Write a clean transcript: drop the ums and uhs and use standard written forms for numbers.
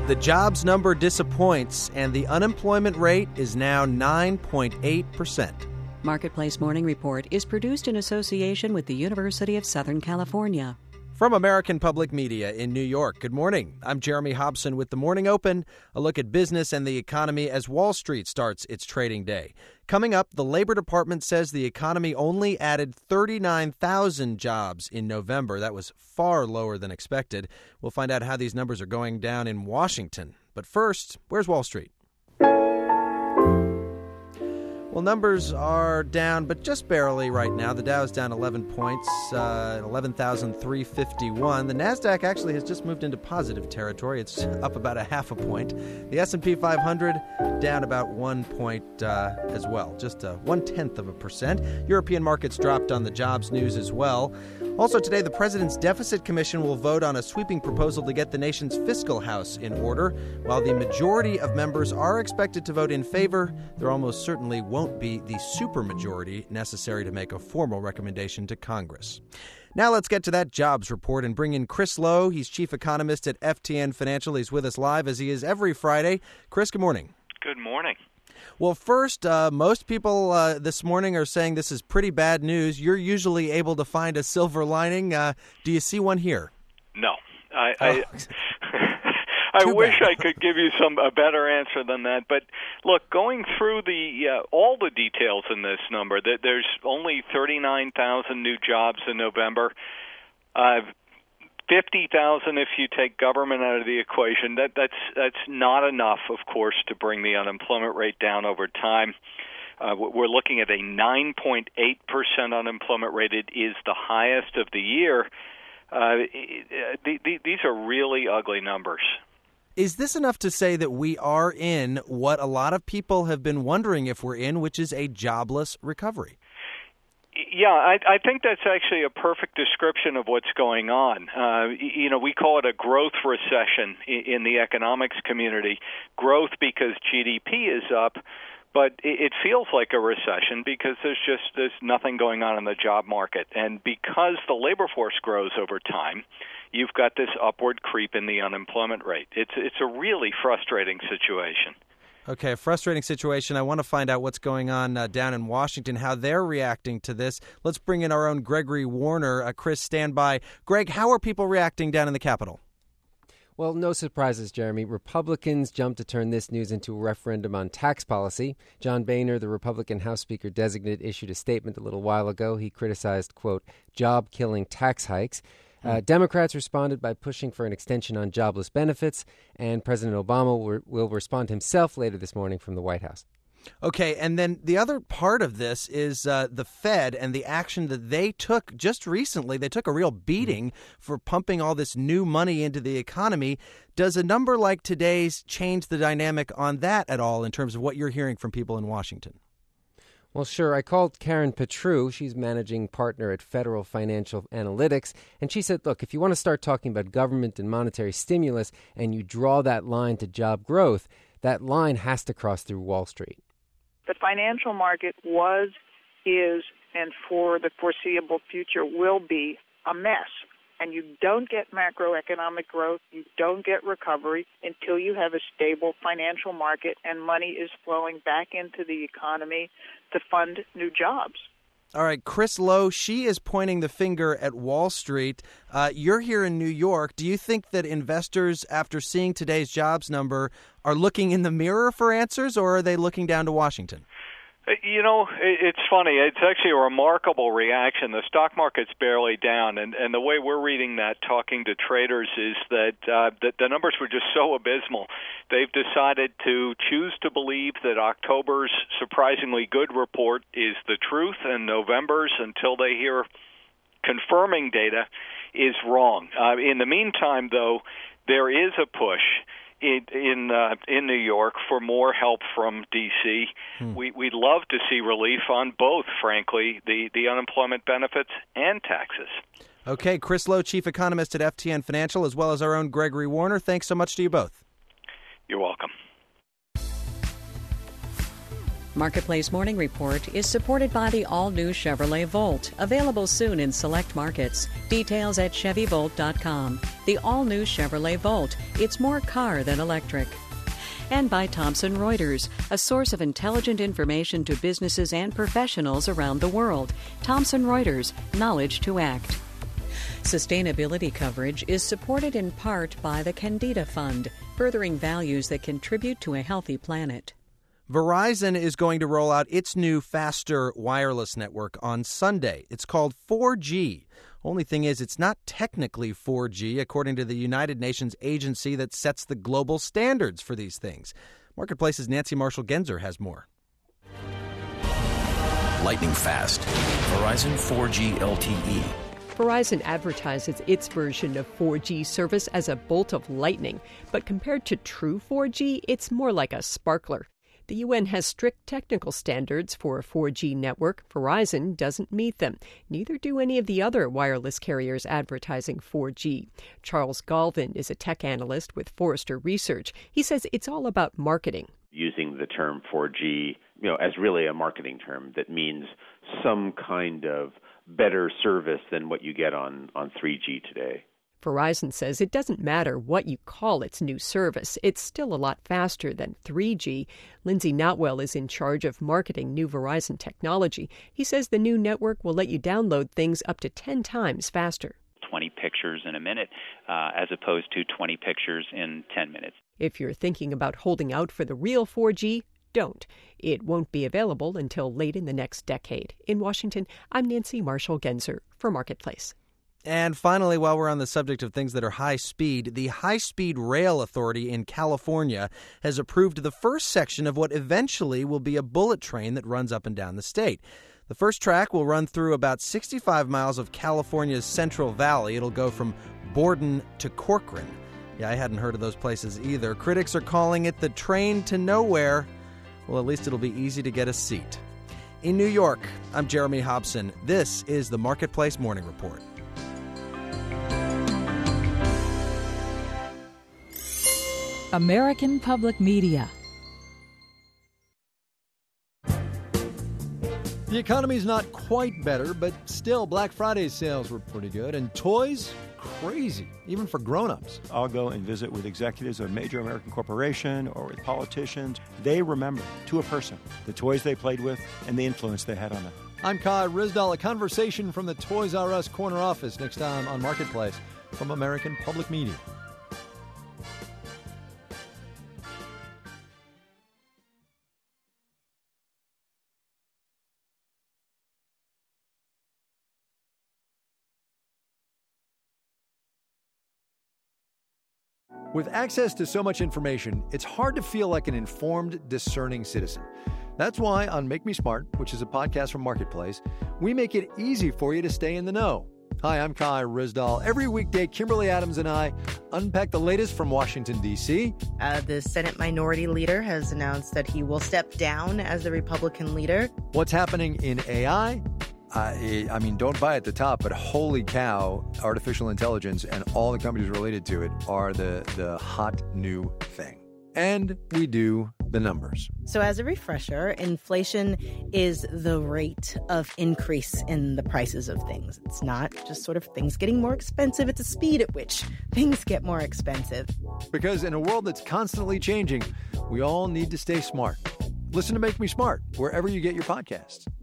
The jobs number disappoints, and the unemployment rate is now 9.8%. Marketplace Morning Report is produced in association with the University of Southern California. From American Public Media in New York, good morning. I'm Jeremy Hobson with The Morning Open, a look at business and the economy as Wall Street starts its trading day. Coming up, the Labor Department says the economy only added 39,000 jobs in November. That was far lower than expected. We'll find out how these numbers are going down in Washington. But first, where's Wall Street? Well, numbers are down, but just barely right now. The Dow is down 11 points, 11,351. The NASDAQ actually has just moved into positive territory. It's up about a half a point. The S&P 500 down about 1 point as well, just 0.1%. European markets dropped on the jobs news as well. Also today, the President's Deficit Commission will vote on a sweeping proposal to get the nation's fiscal house in order. While the majority of members are expected to vote in favor, there almost certainly won't be the supermajority necessary to make a formal recommendation to Congress. Now let's get to that jobs report and bring in Chris Lowe. He's chief economist at FTN Financial. He's with us live as he is every Friday. Chris, good morning. Good morning. Well, first, most people this morning are saying this is pretty bad news. You're usually able to find a silver lining. Do you see one here? No. I wish I could give you a better answer than that. But look, going through all the details in this number, there's only 39,000 new jobs in November. 50,000 if you take government out of the equation. That's not enough, of course, to bring the unemployment rate down over time. We're looking at a 9.8% unemployment rate. It is the highest of the year. These are really ugly numbers. Is this enough to say that we are in what a lot of people have been wondering if we're in, which is a jobless recovery? Yeah, I think that's actually a perfect description of what's going on. We call it a growth recession in the economics community. Growth because GDP is up, but it feels like a recession because there's nothing going on in the job market. And because the labor force grows over time, you've got this upward creep in the unemployment rate. It's a really frustrating situation. Okay, a frustrating situation. I want to find out what's going on down in Washington, how they're reacting to this. Let's bring in our own Gregory Warner. Chris, stand by. Greg, how are people reacting down in the Capitol? Well, no surprises, Jeremy. Republicans jumped to turn this news into a referendum on tax policy. John Boehner, the Republican House Speaker designate, issued a statement a little while ago. He criticized, quote, job-killing tax hikes. Democrats responded by pushing for an extension on jobless benefits, and President Obama will respond himself later this morning from the White House. Okay, and then the other part of this is the Fed and the action that they took just recently. They took a real beating for pumping all this new money into the economy. Does a number like today's change the dynamic on that at all in terms of what you're hearing from people in Washington? Well, sure. I called Karen Petru. She's managing partner at Federal Financial Analytics. And she said, look, if you want to start talking about government and monetary stimulus and you draw that line to job growth, that line has to cross through Wall Street. The financial market was, is, and for the foreseeable future will be a mess. And you don't get macroeconomic growth, you don't get recovery until you have a stable financial market and money is flowing back into the economy to fund new jobs. All right, Chris Lowe, she is pointing the finger at Wall Street. You're here in New York. Do you think that investors, after seeing today's jobs number, are looking in the mirror for answers, or are they looking down to Washington? It's funny. It's actually a remarkable reaction. The stock market's barely down, and the way we're reading that, talking to traders, is that the numbers were just so abysmal. They've decided to choose to believe that October's surprisingly good report is the truth, and November's, until they hear confirming data, is wrong. In the meantime, though, there is a push in New York for more help from D.C. We'd love to see relief on both, frankly, the unemployment benefits and taxes. Okay, Chris Lowe, chief economist at FTN Financial, as well as our own Gregory Warner. Thanks so much to you both. You're welcome. Marketplace Morning Report is supported by the all-new Chevrolet Volt, available soon in select markets. Details at ChevyVolt.com. The all-new Chevrolet Volt. It's more car than electric. And by Thomson Reuters, a source of intelligent information to businesses and professionals around the world. Thomson Reuters, knowledge to act. Sustainability coverage is supported in part by the Candida Fund, furthering values that contribute to a healthy planet. Verizon is going to roll out its new faster wireless network on Sunday. It's called 4G. Only thing is, it's not technically 4G, according to the United Nations agency that sets the global standards for these things. Marketplace's Nancy Marshall-Genzer has more. Lightning fast. Verizon 4G LTE. Verizon advertises its version of 4G service as a bolt of lightning, but compared to true 4G, it's more like a sparkler. The UN has strict technical standards for a 4G network. Verizon doesn't meet them. Neither do any of the other wireless carriers advertising 4G. Charles Galvin is a tech analyst with Forrester Research. He says it's all about marketing. Using the term 4G, as really a marketing term that means some kind of better service than what you get on 3G today. Verizon says it doesn't matter what you call its new service. It's still a lot faster than 3G. Lindsay Notwell is in charge of marketing new Verizon technology. He says the new network will let you download things up to 10 times faster. 20 pictures in a minute as opposed to 20 pictures in 10 minutes. If you're thinking about holding out for the real 4G, don't. It won't be available until late in the next decade. In Washington, I'm Nancy Marshall-Genzer for Marketplace. And finally, while we're on the subject of things that are high speed, the High Speed Rail Authority in California has approved the first section of what eventually will be a bullet train that runs up and down the state. The first track will run through about 65 miles of California's Central Valley. It'll go from Borden to Corcoran. Yeah, I hadn't heard of those places either. Critics are calling it the train to nowhere. Well, at least it'll be easy to get a seat. In New York, I'm Jeremy Hobson. This is the Marketplace Morning Report. American Public Media. The economy's not quite better, but still Black Friday sales were pretty good. And toys, crazy, even for grown-ups. I'll go and visit with executives of a major American corporation or with politicians. They remember, to a person, the toys they played with and the influence they had on them. I'm Kai Rizdal. A conversation from the Toys R Us corner office next time on Marketplace from American Public Media. With access to so much information, it's hard to feel like an informed, discerning citizen. That's why on Make Me Smart, which is a podcast from Marketplace, we make it easy for you to stay in the know. Hi, I'm Kai Rizdal. Every weekday, Kimberly Adams and I unpack the latest from Washington, D.C. The Senate Minority Leader has announced that he will step down as the Republican leader. What's happening in AI? I mean, don't buy at the top, but holy cow, artificial intelligence and all the companies related to it are the hot new thing. And we do the numbers. So as a refresher, inflation is the rate of increase in the prices of things. It's not just sort of things getting more expensive. It's the speed at which things get more expensive. Because in a world that's constantly changing, we all need to stay smart. Listen to Make Me Smart wherever you get your podcasts.